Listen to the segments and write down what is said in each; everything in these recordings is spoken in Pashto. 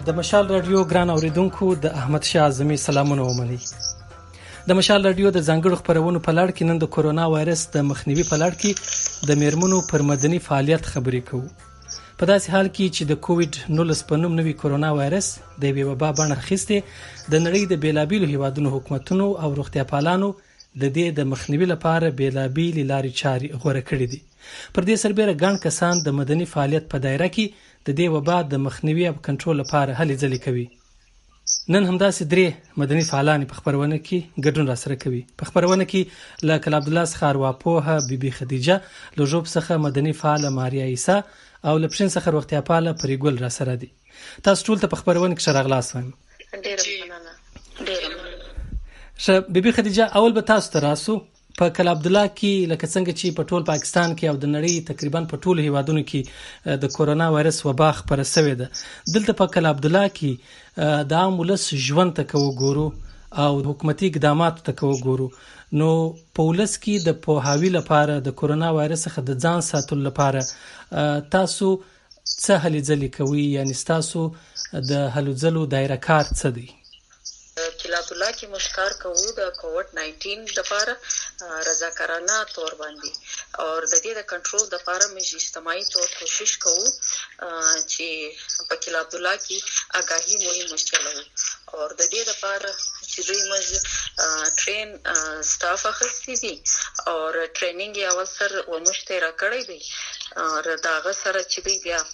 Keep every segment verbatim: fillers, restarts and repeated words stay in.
د مشال رادیو ګران اوریدونکو د احمد شاه اعظمي سلامونه ومني. د مشال رادیو د ځانګړو خبرونو په لړ کې نن د کورونا وایرس د مخنیوي په لړ کې د میرمنو پر مدني فعالیت خبرې کوو. په داسې حال کې چې د کووډ نولس په نوم نوي کورونا وایرس د یوې وبا بڼه اخیستې د نړۍ د بیلابیلو هیوادونو حکومتونو او روغتیا پالانو د دې د مخنیوي لپاره بیلابیلې لارې چارې غوره کړې دي. پر دې سربېره ګڼ کسان د مدني فعالیت په دایره کې د دې وبا د مخنیوي او کنټرول لپاره هلې ځلې کوي. نن همداسې درې مدني فعالان په خبرونه کې ګډون راسره کوي. په خبرونه کې له کلا عبدالله څخه ارواپوهه بیبي خدیجه، له ژوب څخه مدني فعاله ماریا عیسی او له پښین څخه روغتیا پاله پریګل راسره دي. تاسو ټول ته په خبرونه کې ښه راغلاست وایم. ډېره مننه. ډېره مننه. ښه بیبي خدیجه، اول به تاسو ته راسو. په کلا عبدالله کې لکه څنګه چې په ټول پاکستان کې او د نړۍ تقریبا په ټولو هیوادونو کې د کورونا وایرس وبا خپره شوې ده، دلته په کلا عبدالله کې د عام ولس ژوند ته که وګورو او حکومتي اقداماتو ته که وګورو، نو په ولس کې د پوهاوي لپاره د کورونا وایرس څخه د ځان ساتلو لپاره تاسو څه هلې ځلې کوئ؟ یعنې ستاسو د هلو ځلو دایره کار څه دی؟ کلا عبدالله کې موږ کار کوو د کووډ ناینټین لپاره رضاکارانه تور باندې او د دې د کنټرول لپاره موږ اجتماعي تور کوشش کوو چې په کلا عبدالله کې آگاهي مهم چلوو او د دې لپاره چې دوی موږ ټرین سټاف اخیستی دي او ټریننګ یې اول سر وموږ ته راکړی دی او دا هغه سره چې دوی بیا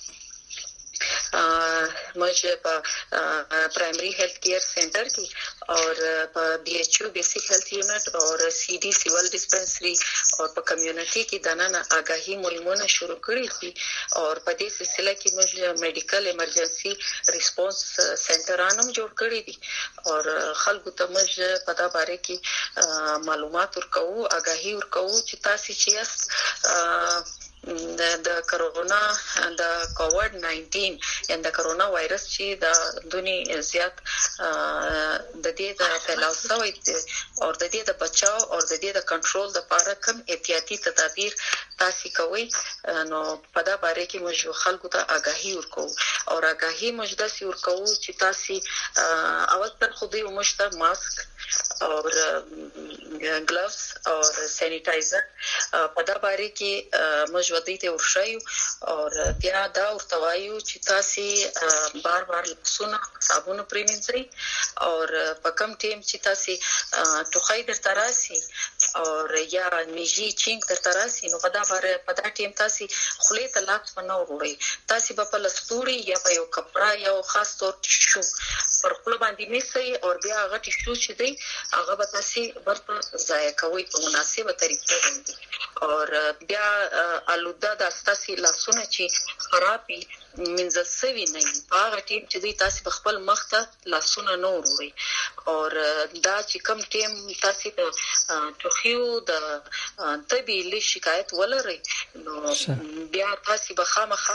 موږ په پرایمری هیلث کیر سنټر کې او په بي ایچ یو بیسیک هیلث یونټ او سی ډي سیول ډسپنسري او په کمیونټي کې د نن آگاهي مهمونه شروع کړې دي او په دې سلسله کې موږ میډیکل ایمرجنسي ریسپانس سنټرانم جوړ کړی دي او خلکو ته موږ په دا باره کې معلومات ورکوو، آگاهي ورکوو چې تاسو چې یاست د د کرونا د کووډ ناینټین یا د کرونا وایرس چې د دنیا زیات د دې د پھیلاو شوی او د دې د بچاو او د دې د کنټرول لپاره کوم احتیاطي تدابیر تاسو کوئ، نو په دا باره کې موږ خلکو ته آگاهي ورکوو او آگاهي موږ داسې ورکوو چې تاسو اول تر خو دې موږ ته ماسک او ګلوز او سینیټایزر په دا باره کې موږ ودی ته ورشایو او بیا دا ورته وایو چې تاسو بار بار لاسونه صابون پرېمنځئ او په کم ټیم چې تاسو ټوخی درته راسي او یا میږي چینګ درته راسي، نو په دا باره په دا ټیم تاسو خولې ته لاس ونه وروړئ. تاسو به په لستوړي یا په یو کپڑا یا خاص طور ټیشو پر خپل باندې نیسئ او بیا هغه ټیشو چې دی هغه به تاسو ورته ضایع کوئ په مناسبه طریقه باندې او بیا الوده د تاسو لاسونه چې خرابي منځل سوي نه وي هغه ټیم چې دوی تاسو په خپل مخ ته لاسونه نه وروړي او دا چې کم ټیم تاسو ته ټوخیو د طبي له شکایت ولري، نو بیا تاسو به خامخا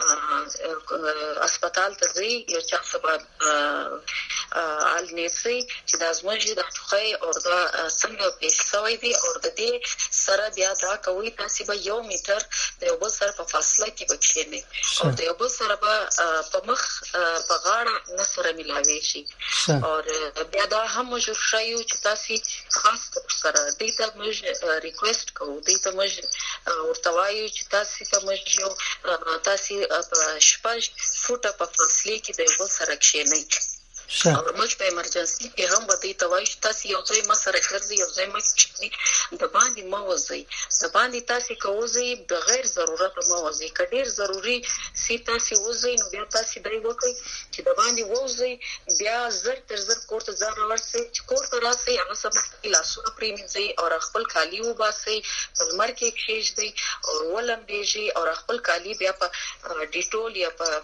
هسپتال ته ځئ یو چا سبب ال نيسي چې د ازموجي د ټوخي او د څنګه پیښ شوی دی او د دې سره بیا دا کوي تاسو به یو میټر د یو بل سره په فاصله کې بچینی او د یو بل سره په مخ په غاړه نه سره ملاوي شي او بیا دا هم جوړ شایو چې تاسو خاص سره دې ته موږ ریکوست کوو، دې ته موږ ورته وایو چې تاسو ته موږ تاسو په شپږ فوټه په فاصله کې د یو بل سره کښینئ او موږ په ایمرجنسي کې هم به دې ته وایو چې تاسو یو ځای ما سره ګرځئ، یو ځای ما کښینئ، د باندې مه وځئ، د باندې تاسو که وځئ بغیر ضرورت مه وځئ، که ډېر ضروري سي تاسو وځئ نو بیا تاسو دی وکړئ چې د باندې وځئ، بیا زر تر زر کور ته ځان راورسئ، چې کور ته راسئ هغه سمدستي لاسونه پرېمنځئ او خپل کالي وباسئ، په لمر کې کښېږدئ او ولمبېږئ او خپل کالي بیا په ډیټول یا په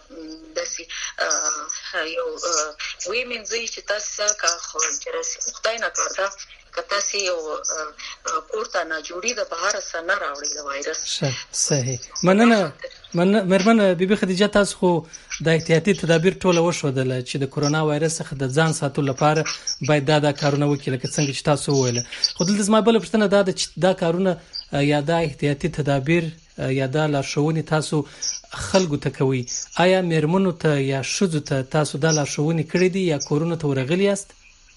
داسې یو وی منځي چې تاسو کا خو چې خدای نه کړدا کته سي او پورته نه جوړي د بهر سره نه راوړي د وایرس. صحیح. مننه مرمن بیبي خدیجه، تاسو خو د احتیاطي تدابیر ټول وشودل چې د کورونا وایرس څخه د ځان ساتلو لپاره باید دا د کارونه وکړي لکه څنګه چې تاسو وویل، خو دلته زما بل پوښتنه دا ده چې دا کارونه یا دا احتیاطي تدابیر یا دا لارښوونې تاسو خلکو ته کوي، آیا میرمنو ته یا ښځو ته تاسو دا لارښوونې کړې دي یا کورونو ته ورغلي یاست؟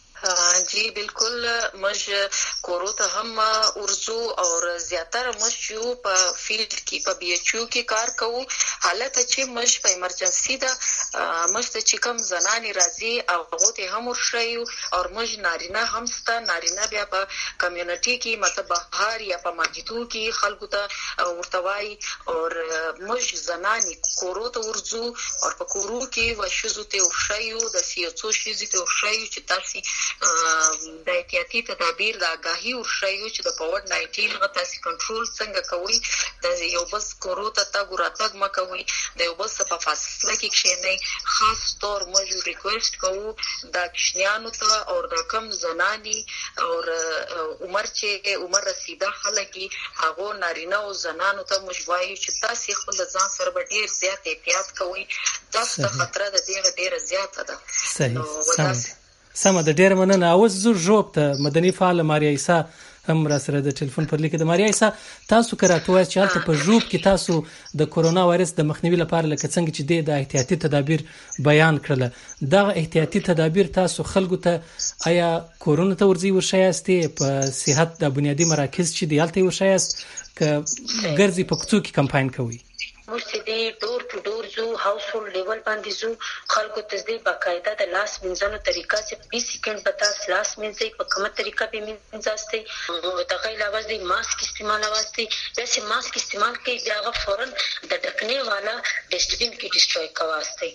جی بالکل، مش کورو ته هم ورزو او زیاتره مش یو په فیلډ کې په بي ایچ یو کې کار کوو. حالت چې مش په ایمرجنسي ده، مش ته چې کوم زنانې راځي او هغه ته هم ورشيو او مش نارینه هم ست نارینه بیا په کمیونټي کې مطلب بهار یا په مسجدو کې خلکو ته ورتوای او مش زنانې کورو ته ورزو او په کورو کې وشزو ته ورشيو د سیاسو شي ته ورشيو چې تاسو د احتیاطي تدابیر د آگاهي ورشيو چې د کووډ ناینټین غو تاسو کنټرول څنګه کوي، د یو بس کورو ته تاګ راتګ مکوي، د یو بس په فاصله کې کښینئ. خاص طور موږ ریکوست کوو د کښنیانو ته او د کم زنانی او عمر چې عمر رسیده خلک هغه نارینه او زنانو ته موږ وایو چې تاسو خپل ځان سره ډیر زیات احتیاط کوئ، تاسو ته خطر د دې ډیره زیاته ده. صحیح، سمه ده، ډیره مننه. اوس زه ژوب ته مدني فعال ماریا عیسی هم را سره د ټلیفون پر لیک د ماریا عیسی، تاسو کراته وایي چې هلته په ژوب کې تاسو د کورونا وایرس د مخنیوي لپاره لکه څنګه چې د احتیاطي تدابیر بیان کړل، دغه احتیاطي تدابیر تاسو خلکو ته آیا کورونو ته ورځي ورشایاستې په صحت د بنیادی مراکز چې دی هلته ورشایاست که ګرځي په کوڅو کې کمپاین کوي؟ موږ چې دی ډور ټو ډور زو هاوس هولډ لیول باندې زو خلکو ته دې باقاعده د لاس منځلو طریقه چې بیس سکند به تاسو لاس منځي په کومه طریقه به منځاستي او د غیر علاوه د ماسک استعمال واستي، چې ماسک استعمال کوي بیا غو فورن د ډکنې والا ډسټبین کې ډسټروي کواستی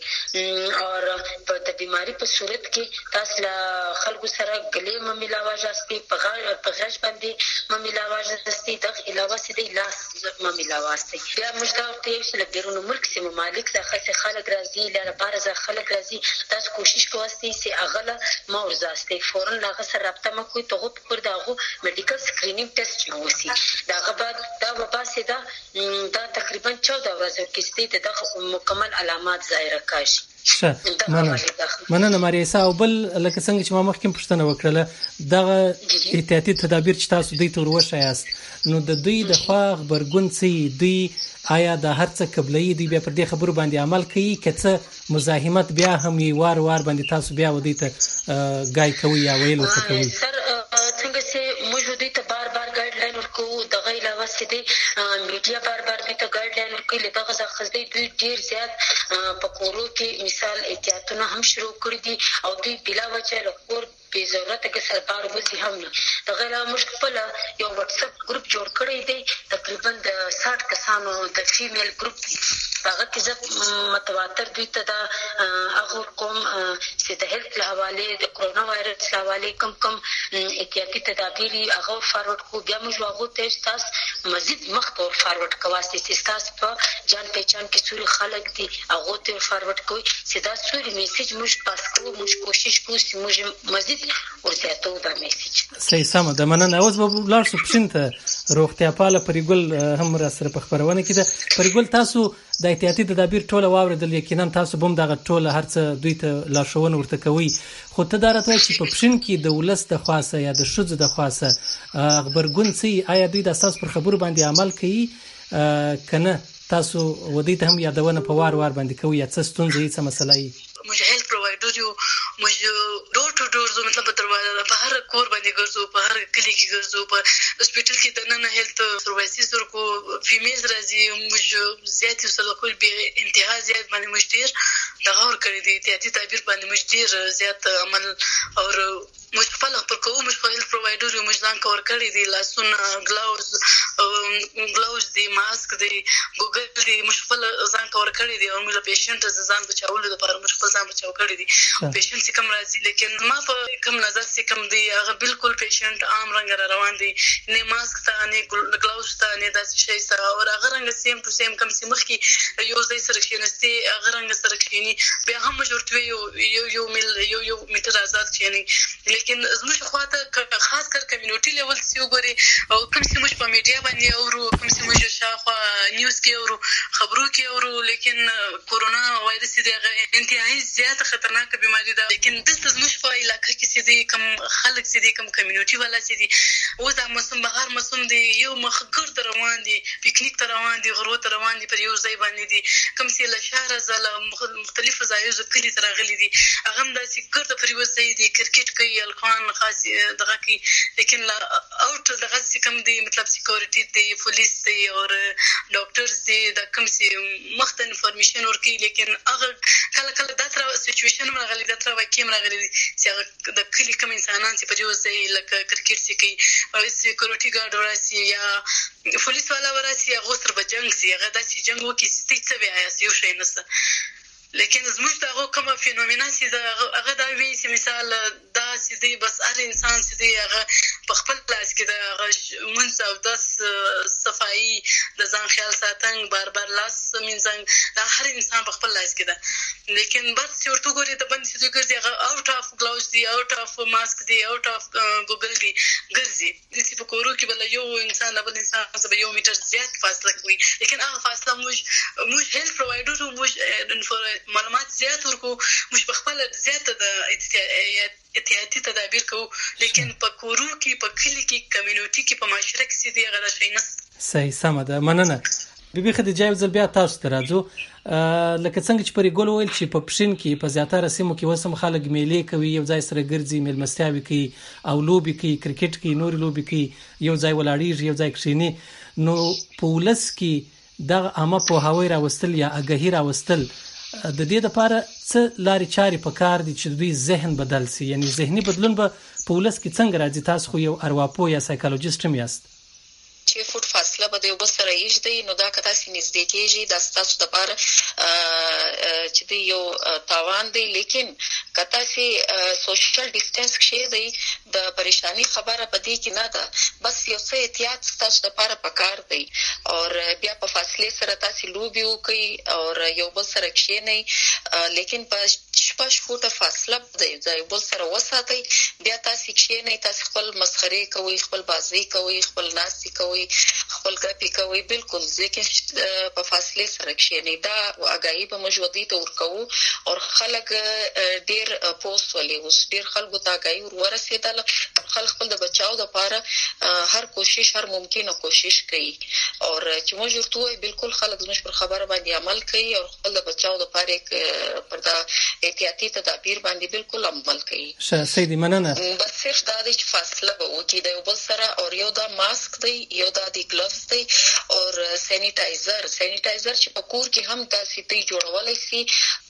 او په د بیماری په صورت کې تاسو خلکو سره ګلې م ملاواج استي په غاړه په غش باندې م ملاواج استي د علاوه سې لاس م ملاواستي. بیا موږ دا چې له بیرونو ملک سي ممالک څخه خلک راځي لاره بار ځخه خلک راځي، تاسو کوشش کوئ چې اغله ما ورزاسته فورن لاغه سره رابطه مکوئ ته پر داغه میډیکل سکرینینګ ټیسټ نو وسی داغه بعد دا وبا سیدا دا تقریبا چودہ ورځې کې ستې د مکمل علامات ظاهر کاشي. ښه، مننه مننه ماریا عیسی. او بل لکه څنګه چې ما مخکې پوښتنه وکړله دغه احتیاطي تدابیر چې تاسو دوی ته وروښیاست نو د دوی د خوا غبرګون څه دوی آیا د هر څه قبلې دی بیا پر دې خبرو باندې عمل کوي که څه مزاحمت بیا هم یې وار وار باندې تاسو بیا ودی ته ګای کوي یا ویل ورته کوي؟ سر څنګه چې موږ دوی ته بار بار ګایډ لاین ورکوو، د غیر علاوه چې دی میډیا بار بار دوی ته ګایډ لاین ورکوي. له دغه ځخه دوی دوی ډیر زیات په کورو کې مثال احتیاطونه هم شروع کړی دي او دوی بلا وجه له کور به ضرورت کې سرکار وځي هم نه. د غیر علاوه موږ خپل یو واتس اپ ګروپ جوړ کړی دی تقریبا د ساठ کسانو د فیمیل ګروپ دی، هغه کې زه متواتر دوی ته دا هغه کوم چې د هیلث له حواله د کورونا وایرس له حواله کم کم احتیاطي تدابیر هغه فارورډ کو. بیا موږ هغه ته تاسو مزید مخته فارورډ کواسي چې تاسو په جان پہچان کې څوري خلک دي هغه ته فارورډ کوي چې دا څوري میسج موږ پاس کوو، موږ کوشش کوو چې موږ مزید ورزیاتو دا میسج. صحیح، سمه ده، مننه. اوس به لاړ شو پښین ته روغتیا پاله پریګل هم را سره په خبرونه کې ده. پریګل تاسو د احتیاطي تدابیر ټوله واوریدل، یقینا تاسو بم دغه ټوله هرڅه دوی ته لارښوونه ورته کوي، خو ته دا راته چې په پښین کې د ولس د خاصه یا د ښځو د خاصه خبرګون څه آیا دوی د اساس پر خبرو باندې عمل کوي کنه تاسو ودی ته هم یادونه په وار وار باندې کوي یا څه ستونزې څه مسله ای؟ موږ هیلث پرووایډر یو، موږ ډور ټو ډور زو مطلب دروازه په هر کور باندې ګرځو، په هر کلی کې ګرځو، په هسپټل کې د نن هیلث سرویسز ورکو، فیمیلز راځي، موږ زیات وسله کول به انتها زیات باندې موږ ډیر دغه ور کړی دي احتیاطي تدابیر باندې موږ ډیر زیات عمل او موږ خپل خپل کوو. موږ په هیلث پرووایډر یو، موږ ځان کور کړی دي، لاسونه ګلاوز ګلاوز دي، ماسک دي، ګوګل دي، موږ خپل ځان کور کړی دي او موږ پیشنټ ځان بچاولو لپاره موږ خپل ځان بچاو کړی دي. پیشنټ چې کوم راځي لیکن ما په کوم نظر چې کوم دی هغه بالکل پیشنټ عام رنګ را روان دي، نه ماسک ته نه ګلاوز ته نه داسې شی سره او هغه رنګ سیم ټو سیم کوم چې مخکې یو ځای سره کښېناستي هغه رنګ سره کښېني، بیا هم موږ ورته یو یو میل یو یو میټر آزاد کښېني. لیکن زموږ خواته خاص کر کمیونټي لیول چې وګوري او کوم چې موږ په میډیا باندې اورو، کوم چې موږ شاوخوا نیوز کې اورو، خبرو کې اورو، لیکن کورونا وایرس دی هغه انتهایي زیاته خطرناکه بیماري ده. لیکن دلته زموږ په علاقه کې چې دی کوم خلک چې دي کوم کمیونټي والا چې دي اوس دا موسم بهار موسم دی، یو مخ ګرد روان دي، پکنیک ته روان دي، غرو ته روان دي، پر یو ځای باندې دي، کوم چې له شهره ځله مختلفو ځایونو کلي ته راغلي دي هغه هم داسې ګرده پر یو ځای دي، کرکټ کوي، الخوان خاص دغه کوي. لیکن اوټ دغه چې کوم دی مطلب سیکورټي دی، پولیس دی او ډاکټرز دی، دا کوم چې مخته انفارمیشن ورکوي. لیکن هغه کله کله دا تر سچویشن هم راغلي، دا تر واقع هم راغلي دي چې هغه د کلي کوم انسانان چې پر یو ځای لکه کرکټ چې کوي، سیکورټي ګارډ وراسي یا پولیس والا وراسي، هغو سره به جنګ سي، هغه داسې جنګ وکړي چې ته څه وایاست، یو شی نشته. لیکن زموږ د هغو کومه فینومینا چې ده هغه دا وي چې مثال دا چې دی بس هر انسان چې دی هغه په خپل لاس کې د هغه لمونځ اودس صفایي د ځان خیال ساتنګ بار بار لاس مینځنګ دا هر انسان په خپل لاس کې ده. لیکن بس چې ورته وګورې د بند چې دوی ګرځي هغه آوټ آف ګلاوز دي، آوټ آف ماسک دي، آوټ آف ګوګل دي ګرځي. داسې په کورو کې به له یو انسان له بل انسان څخه به یو میټر زیات فاصله کوي. لیکن هغه فاصله موږ موږ هیلث پرووایډر موږ معلومات زیات ورکو، موږ په خپله زیاته د احتیاطي تدابیر کوو. لیکن په کورو کې، په کلي کې، کمیونټي کې، په معاشره کې چې دی هغه دا شی نشته. صحیح، سمه ده، مننه. بیبي خدیجه یو ځل بیا تاسو ته راځو. لکه څنګه چې پرې ګل وویل چې په پښین کې په زیاتره سیمو کې اوس هم خلک میلې کوي، یو ځای سره ګرځي، میلمستیاوې کوي او لوبې کوي، کرکټ کوي، نورې لوبې کوي، یو ځای ولاړېږي، یو ځای کښېني. نو په ولس کې دغه عامه پوهاوی راوستل یا آګاهي راوستل د دې لپاره څه لارې چارې پکار دي چې دوی ذهن بدل سي؟ یعنی ذهني بدلون به په ولس کې څنګه راځي؟ تاسو خو یو ارواپوه یا سایکالوجیست هم یاست. چې فوټ فاصله به د یو بل سره ایږدئ نو دا که تاسې نږدې کېږي دا ستاسو دپاره چې دی یو تاوان دی. لیکن که تاسې سوشل ډسټنس کښېږدئ د پریشاني خبره په دې کې نه ده، بس یو څه احتیاط ستاسو دپاره پکار دی. او بیا په فاصلې سره تاسې لوبې وکړئ او یو بل سره کښېنئ. لیکن په شپږ فوټه فاصله د یو بل سره وساتئ. بیا تاسې کښېنئ، تاسې خپل مسخرې کوئ، خپل بازۍ کوئ، خپل ناستې کوئ، خپل ګپې کوئ، بالکل. لیکن په فاصلې سره کښېنئ. دا آګاهي به موږ ودې ته ورکوو او خلک ډېر پوست ولي. اوس ډېر خلکو ته آګاهي ورسېدله، خلک خپل د بچاو دپاره هر کوشش، هر ممکنه کوشش کوي. او چې موږ ورته ووایو بالکل خلک زموږ پر خبره باندې عمل کوي او خپل د بچاو دپاره پر دا احتیاطي تدابیر باندې بالکل عمل کوي. ښه سیدي، مننه. بس صرف دا دی چې فاصله به وکړي د یو بل سره. او یو دا ماسک دی، یو دا دی ګلوز دی او سینیټایزر. سینیټایزر چې په کور کې هم داسې دی جوړولی سي.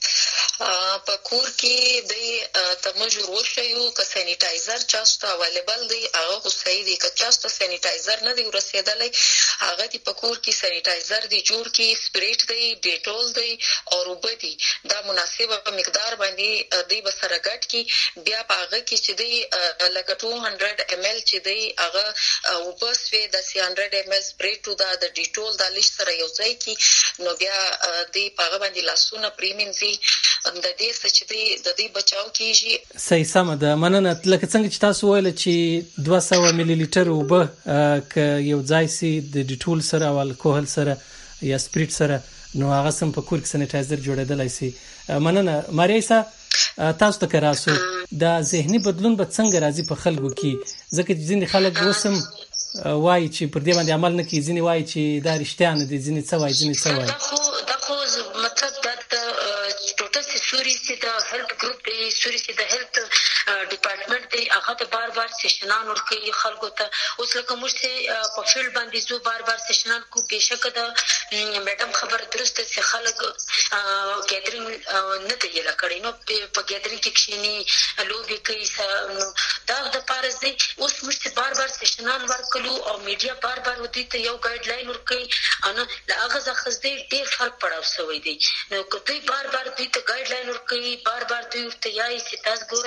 په کور کې دی ته موږ وښیو که سینیټایزر چاسو ته اویلیبل دی هغه خو صحیح دی. که چاسو ته سینیټایزر نه دی ورسېدلی هغه دی په کور کې سینیټایزر دی جوړ کړي، سپریټ دی، ډیټول دی او اوبه دي. دا مناسبه مقدار باندې دی به سره ګډ کړي. بیا په هغه کې چې دی لکه ټو هنډرډ ایم ایل چې دی هغه اوبه سوې داسې هنډرډ ایم ایل سپریټ دا د ډیټول دا لږ سره یو ځای کړي. نو بیا دی په هغه باندې لاسونه پرېمینځي. د دې څه چې دی د دې بچاو کېږي. صحیح، سمه ده، مننه. لکه څنګه چې تاسو وویل چې دوه سوه ملي لیټر اوبه که یو ځای سي د ډیټول سره او الکوهل سره یا سپریټ سره نو هغه سم په کور کې سینیټایزر جوړېدلی سي. مننه. ماریا عیسی، تاسو ته که راسو دا ذهني بدلون به څنګه راځي په خلکو کې؟ ځکه چې ځینې خلک اوس هم وایي چې پر دې باندې عمل نه کوي، ځینې وایي چې دا رښتیا نه دي، ځینې څه وایي، ځینې څه وایي. دا خو مطلب دا د ټوټل سوري چې د هیلث ګروپ دی، سوري چې د هیلث ډپارټمنټ دی هغه ته بار بار سیشنان ورکوي خلکو ته. اوس لکه موږ چې په فیلډ باندې ځو بار بار سیشنان کو. بېشکه د میډم خبره درسته چې خلک ګیدرینګ نه دی یې کړی، نو په ګیدرینګ کې کښېني، لوبې کوي. نو دا دپاره دی اوس موږ چې بار بار سیشنان ورکړو او میډیا بار بار دوی ته یو ګایډ لاین ورکوي، نو له هغه څخه دی ډېر فرق پړاو شوی دی. نو که دوی بار بار دوی ته ګایډ لاین ورکوي، بار بار دوی ورته یایي چې تاسو ګورئ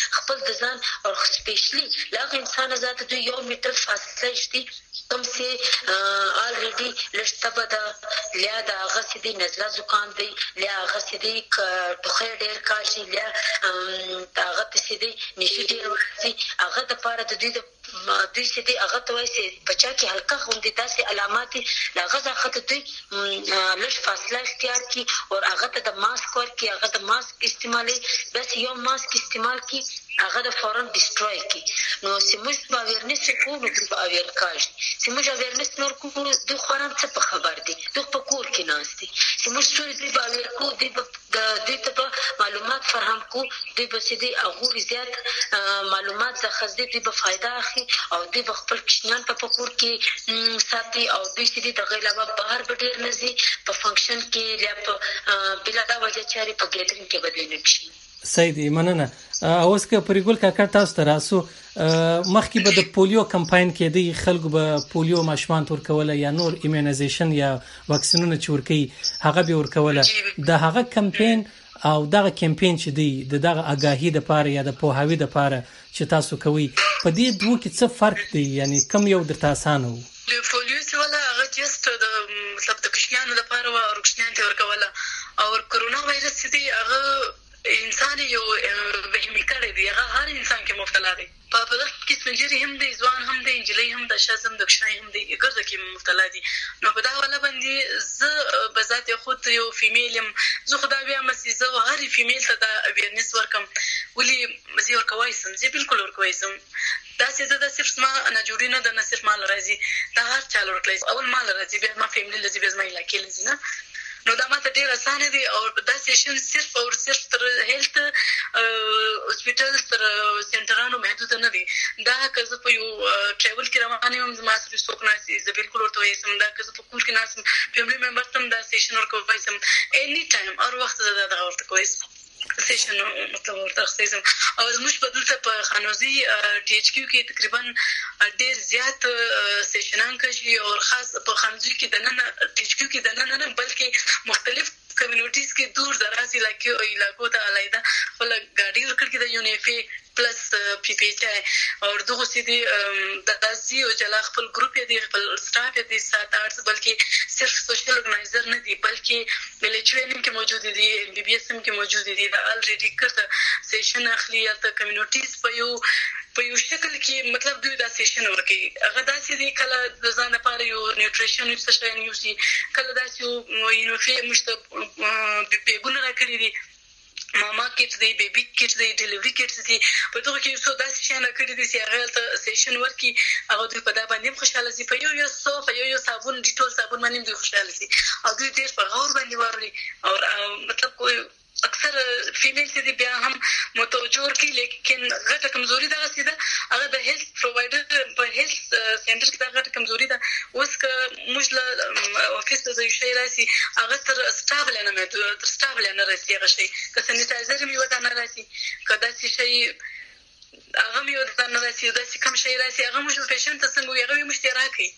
خپل د ځان او سپیشلی لاغه انسان ذات دوی یو میټر فاصله شتي کوم سي الریډي لشتبه د لیا د هغه سدي نزله زکام دی لیا هغه سدي ټوخه ډیر کاشي لیا هغه سدي نشي ډیر ورسي هغه د پاره د دوی د دوی سدي هغه توای سي بچا کې هلکه خوندې تاسو علامات هغه ځخه دوی لږ فاصله اختیار کی او هغه ته د ماسک ور کی هغه د ماسک استعمالي بس یو ماسک استعمال کی هغه د فورن ډیسټروي کی نو سیموس په اویرنس کو نو په اویر کاش سیموس اویرنس نور کو د خورم څه په خبر دي د په کور کې ناشتي سیموس ټول دی په اویر کو دی د دې ته معلومات فراهم کو دی په سيدي هغه زیات معلومات څخه دې په فائدہ اخی او دی خپل کشنان په کور کې ساتي او دې سيدي د غیلا بهر بډیر نزي په فنکشن کې یا په بلا وجه چاري په ګیدرینګ کې بدلې نشي سیدی مننه اوس که پرګول کاکړ تاسو ته راسو مخکې به د پولیو کمپاین کې دی خلکو به پولیو ماشومان تور کوله یا نور ایمونایزیشن یا واکسینونه چورکی هغه به ورکوله د هغه کمپاین او دغه کمپاین چې دی د دغه آگاهی د پاره یا د پوهاوی د پاره چې تاسو کوي په دې دوه کې څه فرق دی یعنی کم یو د تاسانو د پولیو څه ولا هغه جست د مطلب د کشمیانو لپاره او ورکشنان ته ورکوله او کرونا وایرس دی هغه انسان یو وهمي کړی دی هغه هر انسان کې مبتلا دی په په دغه کې سپنجري هم دی ځوان هم دی انجلۍ هم د شازم د کشنای هم دی ګرځه کې مبتلا دي نو په دا ولا باندې ز بذات خود یو فیمیلم زه خدای بیا مې زه هر فیمیل ته د اویرنس ورکم ولي مزي ورکوي سم زه بالکل ورکوي سم دا چې دا صرف ما نه جوړی نه د نصر مال راځي دا هر چا ورکړي اول مال راځي بیا ما فیملی لذي بیا ما علاقې لذي نه نو دا ماته ډیر اسانه دي او دا سیشن صرف او صرف تر هیلث هسپټل تر سنټرانو محدود نه دي دا که زه په یو ټریول کې روان یم زما سره څوک ناسي زه بالکل ورته وایم دا که زه په کور کې ناسم فیملی ممبر تم دا سیشن ورکوي سم اني ټایم او وخت زه دا ورته کوم سیشن متور تخصیصم او زموږ په دلته په خانوزي ټي ایچ کیو کې تقریبا ډیر زیات سیشنان کوي او خاص په خانوزي کې د نن ټي ایچ کیو کې د نن نه بلکې مختلف کمیونټیز کې دور دراز علاقو او علاقو ته علایده خپل ګاډي ورکړي د یونیفي پلس پی پی چای او دغه سيدي د داسي او جلا خپل ګروپ دی خپل سټاف دی سات آرټس بلکې صرف سوشل ارګنایزر نه دی بلکې ملچوینګ کې موجود دي ام بي بي اس کې موجود دي دا الریډي کړه سیشن اخلي د کمیونټیز په یو په یو شکل کې مطلب دوی دا سیشن ورکي هغه داسې دی کله د ځان لپاره یو نیوټریشن یو څه شي نیوسي کله داسې یو یونیفي مشته پیګونه راکړي دي ماما کټ دی بیبي کټ دی ډیلیوري کټ دی په دغه کې څو داسې شیان کړي دي چې هغه ته سیشن ورکي هغه دوی په دا باندې خوشاله دي په یو یو صوف یو یو صابون ډیټول صابون باندې دوی خوشاله دي او دوی ډېر په غور باندې واري او مطلب کوئی اکثر فیمیل چې دی بیا هم متوجور کی لیکن غټه کمزوري دا سیده هغه د هیلث پرووایډر په هیلث سنټر کې دا غټه کمزوري ده اوس که موږ له افیس ته یو شی راسي هغه تر سټابل نه مې تر سټابل نه راسي هغه شی که سانیټایزر مې ودا نه راسي کدا شي هغه مې ودا نه راسي دا چې کوم شی راسي هغه موږ پیشنټ ته څنګه هغه مشترکي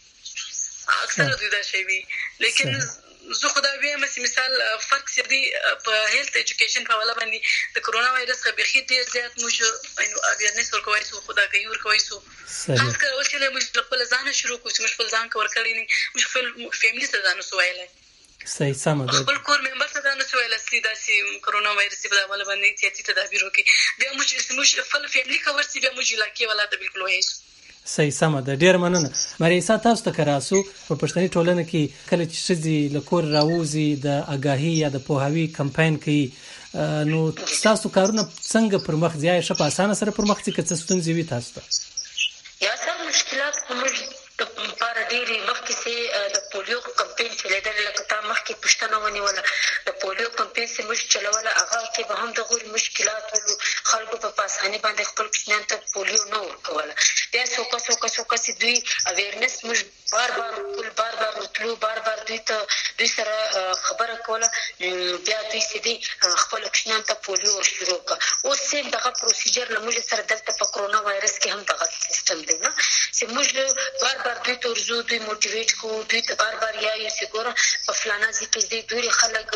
اکثر دوی دا شی وي لیکن زه خدای وایم چې مثال فرق سي دي په هیلث ایجوکیشن په والا باندې د کرونا وایرس څخه به خې ډیر زیات موږ انو اویرنس ورکوي سو خدای کوي ورکوي سو خاص کر اوس چې موږ خپل ځان شروع کوو چې موږ خپل ځان کور کړی نه موږ خپل فیملی ته ځان وسوایلای صحیح سم ده خپل کور ممبر ته ځان وسوایلای چې دا سي کرونا وایرس په والا باندې چې تدابیر وکړي بیا موږ موږ خپل فیملی کور سي بیا موږ علاقې والا ته بالکل وایي صحیح سم ده ډیر مننه مریسا تاسو ته کراسو په پښتني ټولنه کې کله چې شذي لکور راوزي د آگاهی یا د پوهاوی کمپاین کوي نو تاسو کارونه څنګه پر مخ ځای شپ اسانه سره پر مخ ځي که ستونزې وي تاسو ته یا سم مشکلات موږ د لپاره ډېری وخت کې د پولیو کمپاین چلیدل لکه تا مخکې پښتنه ونیوله د پولیو کمپاین چې موږ چلوله هغه کې به هم د غوړي مشکلات ولو خلکو په پاساني باندې خپل کشنان ته پولیو نه ورکوله بیا څوک څوک څوک چې دوی اویرنس موږ بار بار ټول بار بار وتلو بار بار دوی ته دوی سره خبره کوله بیا دوی سدي خپل کښنان ته پولیو شروع کړ. اوس سیم دغه پروسیجر لموږ سره دلته په کرونا وایرس کې هم دغه سیستم دی نه چې موږ بار بار دوی تورزو دوی موټیویټ کو دوی ته بار بار یا یو سګوره په فلانا ځکه دې دوی خلک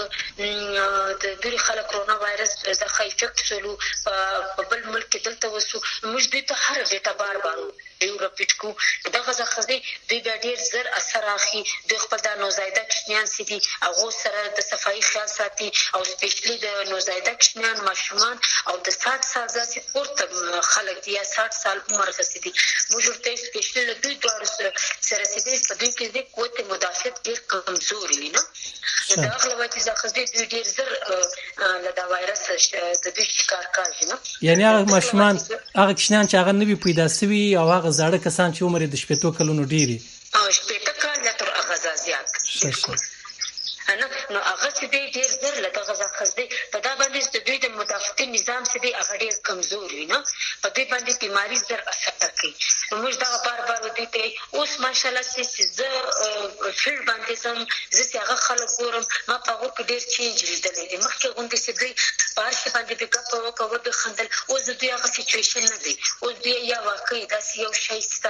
د دوی خلک کرونا وایرس د افیکټ شلو په بل ملک دلته وسو موږ دوی ته هر ډیټا بار بار یو رپیټ کو دغه ځخه دوی بیا ډیر زر اثر اخی د خپل د نوزایده کښنیان سدي هغه سره د صفائی خیال ساتي او سپیشلی د نوزایده کښنیان ماشومان او د ساठ سال ځاسي پورته خلک دی ساठ سال عمر غسدي موږ ته سپیشلی د دوی دوه سره سدي په دوی کې د قوت مدافعت ډیر کمزوري وي نه دا غلبه چې ځخه دوی ډیر زر له دا وایرس د دوی شکار کوي نه یعنی هغه ماشومان هغه کښنیان چې هغه نوی پیدا شوي او هغه زاړه کسان چې عمر د شپږ کلونو ډیری او شپږ کال تر هغه زیات انا نو هغه چې ډیر زر له دغه ځخه په دا باندې د دوی د مدافعتي نظام چې هغه ډیر کمزور وي نه په دې باندې بیماری زر اثر کوي. موږ دا بار بار ودی ته اوس ماشالله چې زه فیلډ باندې سم زه هغه خلک ګورم ما په هغه کې ډیر چینج لیدلې دي مخکې غونډې چې دوی په هر شي باندې بیکاپ وکړو د خندل اوس دوی هغه سچويشن نه دی اوس دوی یا واقعي دا یو شی ستا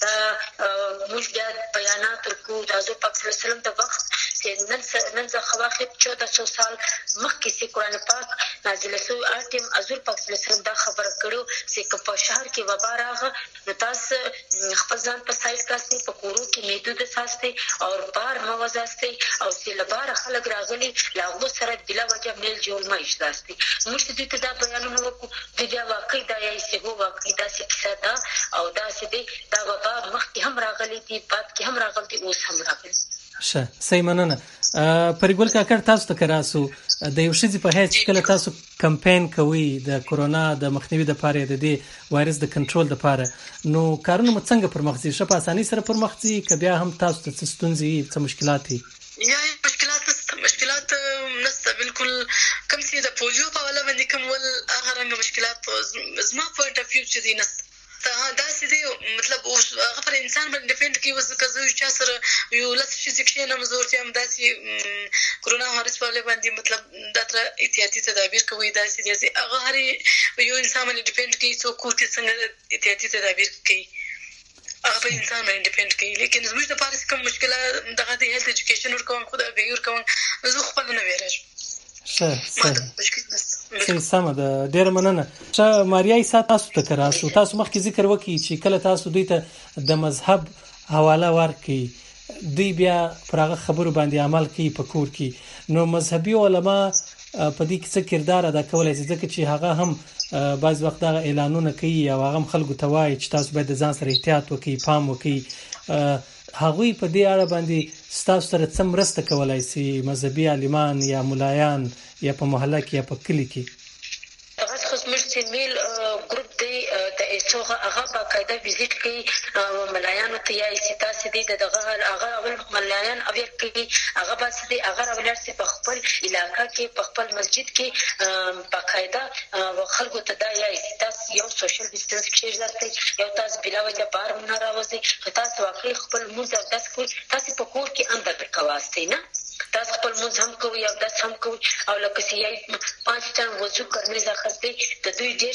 موږ د بیانات ورکو د حضرت پاک صلی الله علیه وسلم د وخت چې نن نن ځخه واخد چودہ سو سال مخکې چې قرآن پاک نازل شوی آتم حضور پاک صلی الله علیه وسلم دا خبره کړو چې په شهر کې وبا راغله نو تاسو خپل ځان په سایز کاسي په کورو کې محدود ساتي او بار موازاسي او چې لبار خلک راغلي لاغو سره بلا وجه میل جوړ ما اشتاسي موږ دې ته دا بیانونه وکړو د بیا واقعي دا یې چې هو واقعي دا څه کیسه ده او دا چې دا وبا مخکې هم راغلي دي بعد کې هم راغلي اوس هم راغلي. شه صحیح مننه. پرګول کاکړ تاسو ته کراسو د یو شذ په هیڅ کله تاسو کمپاین کوي د کورونا د مخنیوي د پاره د دې وایرس د کنټرول د پاره نو کارونه مڅنګه پر مخ ځي شپه اساني سره پر مخ ځي ک بیا هم تاسو ته ستونزې څه مشکلات دي یا مشکلات مشکلات نسته بالکل کوم چې د پولیو په ولا باندې کوم ول هغه رنګ مشکلات زما پوینټ اف ویو چې دي نسته دا سې مطلب اوس هغه پر انسان باندې ډیپند کوي وس کزو چې سره یو لس شي چې نه مزورتي هم داسي کرونا وایرس په باندې مطلب دا تر احتیاطي تدابیر کوي داسي دي هغه هري یو انسان باندې ډیپند کوي څو کوټه څنګه احتیاطي تدابیر کوي هغه په انسان باندې ډیپند کوي لیکن زموږ د پاره کوم مشکله دغه د هیلث ایجوکیشن ورکوم خو دا غیر کوم زه خپل نه ویراج شه شه سم ده ډیر مننه. چې ماریا ایسا تاسو ته کراسو تاسو مخکې ذکر وکړي چې کله تاسو دوی ته د مذهب حواله ورکړي دوی بیا پرغه خبرو باندې عمل کوي په کور کې نو مذهبي علما په دې کې څه کردار ادا کولای شي ځکه چې هغه هم بعض وخت دا اعلانونه کوي او هغه خلکو ته وایي چې تاسو باید ځان سره احتیاط وکړئ پام وکړئ هغوی په دې اړه باندې ستاسو سره څه مرسته کولای شي مذهبي عالمان یا ملایان یا په محله کې یا په کلی کې هغه خو زموږ چې میل ګروپ دی د ایسوغه هغه باقاعده وزټ کوي ملایانو ته یا سیتاسي دي دغه هغه اول ملایان او کوي هغه بس دي هغه ولر سي په خپل علاقې کې په خپل مسجد کې باقاعده خلکو ته دا یا سیتاسي یو سوشل ډیسټنس کې ځاتي یو تاسو بلا وجه بار نه راوځي تاسو واقعي خپل موږ داس کوی تاسو په کور کې اندر کواستئ نه تاسو خپل موږ هم کوي او داس هم کوي او لکه چې یې پنځه ټن وضو کرنے ځخستي د دوی ډیر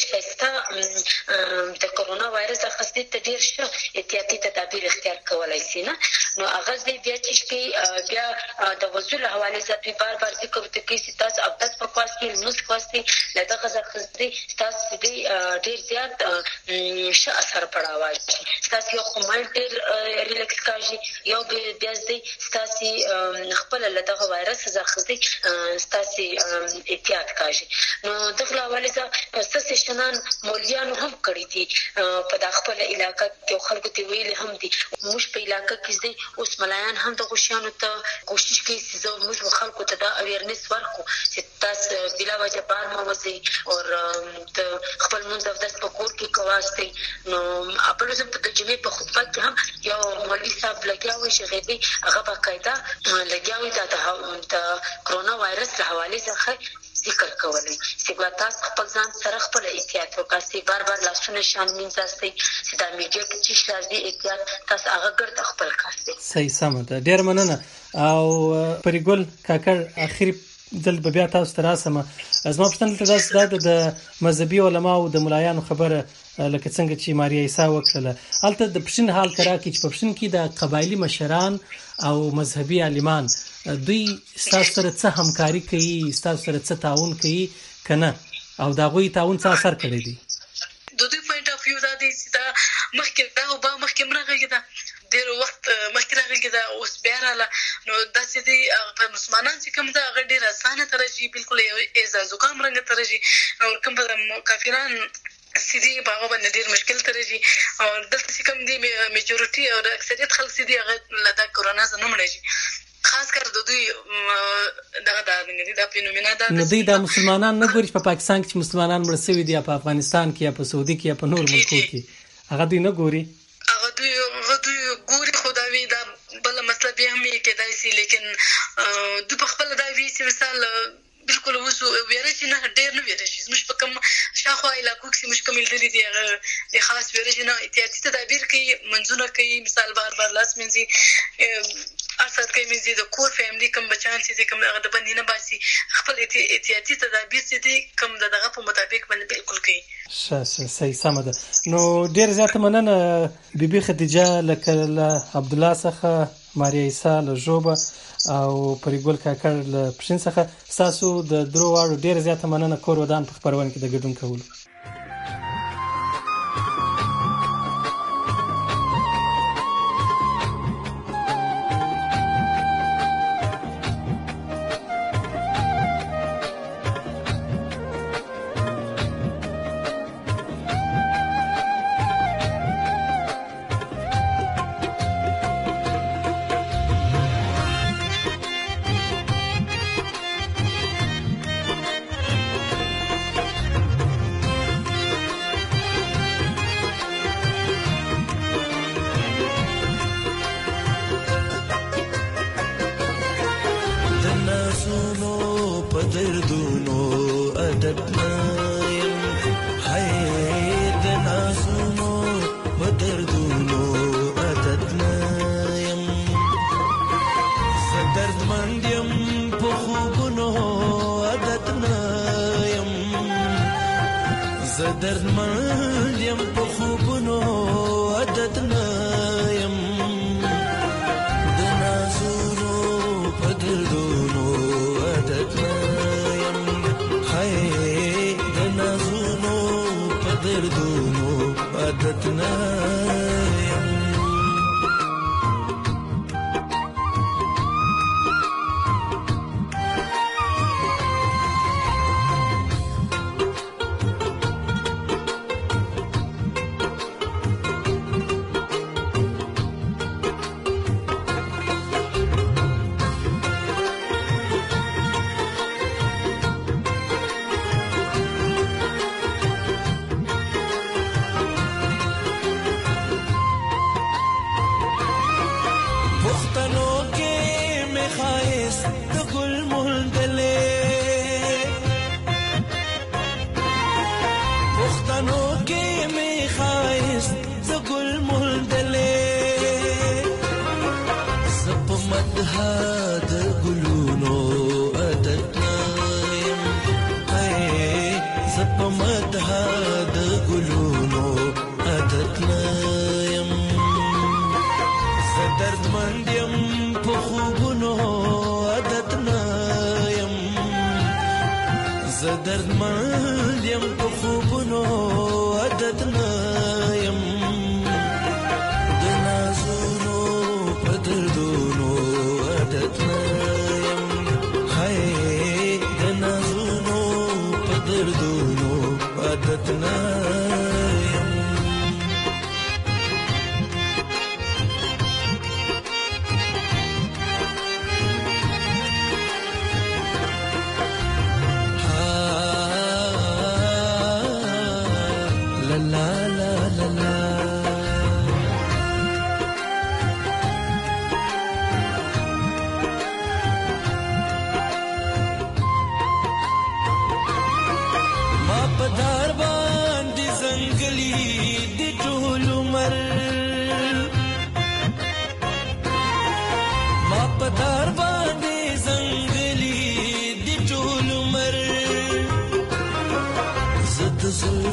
ښایسته د کورونا وایرس ځخستي ته ډیر ښه احتیاطي تدابیر اختیار کولای شي نه نو هغه دې بیا چې بیا د وضو له حواله ذاتي بار بار ذکر وکړي چې تاسو او تاسو په خاص کې موږ خاصتي لدغه ځخستي تاسو دې ډیر زیات ښه اثر پړاوي تاسو یو کومل ډیر ریلیکس کاږي یو بیا دې تاسو خپل دغه وایرس ځخصي ستاسي احتیاط کوي نو دغه حواله څه سشنان مولیانو هم کړی دي په داخله علاقې کې خلکو ته ویل هم دي موږ په علاقې کې دي اوس ملایان هم د غشانو ته کوشش کوي چې موږ خلکو ته دا اویرنس ورکو چې تاسو بلا وجه بار موزي او د خپل منځ د سپکور کې کواسته نو خپل ځم په جمعې په خطبه کې هم یو مولوی صاحب لګیاوي چې غوي هغه باقاعده لګیاوي د کورونا وایرس له حواله څخه ذکر کولی چې تاسو خپل ځان سره خپل احتیاط وکړئ بار بار لاسونه شان مینځئ چې دا میډیا کې چې شازي احتیاط تاسو هغه ګرد خپل کړئ. صحیح سم ده ډیر مننه. او پرګل کاکړ اخري دل به بیا تاسو ته راسم. زما پوښتنه دلته داسې ده د مذهبي علماو د ملایانو خبره لکه څنګه چې ماریا عیسی وکړله، هلته د پښین حال که راکړي چې په پښین کې د قبایلي مشران او مذهبي عالمان دوی ستاسو سره څه همکاري کوي، ستاسو سره څه تعاون کوي که نه، او د هغوی تعاون څه اثر کړی دی؟ د دوی پوینټ اف ویو دا دی چې دا مخکې دا اوبه مخکې هم راغلې ده، ډېر وخت مخکې راغلې ده، اوس بیا راغله. نو داسې دی په مسلمانان چې کوم ده هغه ډېر اسانه ته راځي، بلکل ایزا زکام رنګه ته راځي، او کوم به کافران چې دي په هغه باندې ډېر مشکل ته راځي. او دلته چې کوم دي میجورټي او د اکثریت خلک چې دي هغه له دا کرونا څخه نه مړېږي، خاص کر د دوی دغه دا فینومینا ده. نو دوی دا مسلمانان نه ګوري چې په پاکستان کې چې مسلمانان مړه سوي دي، یا په افغانستان کې یا په سعودي کې یا په نور ملکو کې، هغه دوی نه ګوري؟ هغه دوی هغه دوی ګوري، خو دا وي دا بله مسله بیا هم یې کېدای شي، لیکن دوی په خپله دا وي چې مثال بلکل اوس ویره چې نه ډېر نه ویره شي. زموږ په کوم شاوخوا علاقو کښې زموږ کوم لیدلي دي هغه د خاص ویره چې نه احتیاطي تدابیر کوي، منځونه کوي، مثال بار بار لاس مینځي، هر ساعت کوي مینځي، د کور فیملي کوم بچیان چې دي کوم هغه د بندې نه باسي، خپل احتیاطي تدابیر چې دي کوم د دغه په مطابق باندې بلکل کوي. ښه ښه صحیح سمه ده. نو ډېره زیاته مننه بیبي خدیجه لکه له عبدالله څخه، ماریا عیسی له ژوبه او پریګل کاکړ له پښین څخه. ستاسو د درو واړو ډېره زیاته مننه کور ودان په خپرونه کې د ګډون کولو.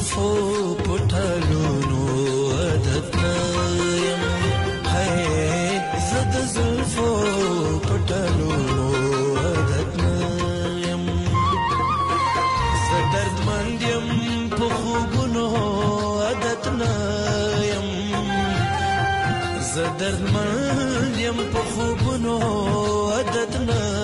زلفو پټلونو عادت یم هاي زد زلفو پټلونو عادت یم ز دردمند یم په خوبونو عادت یم ز دردمند یم په خوبونو عادت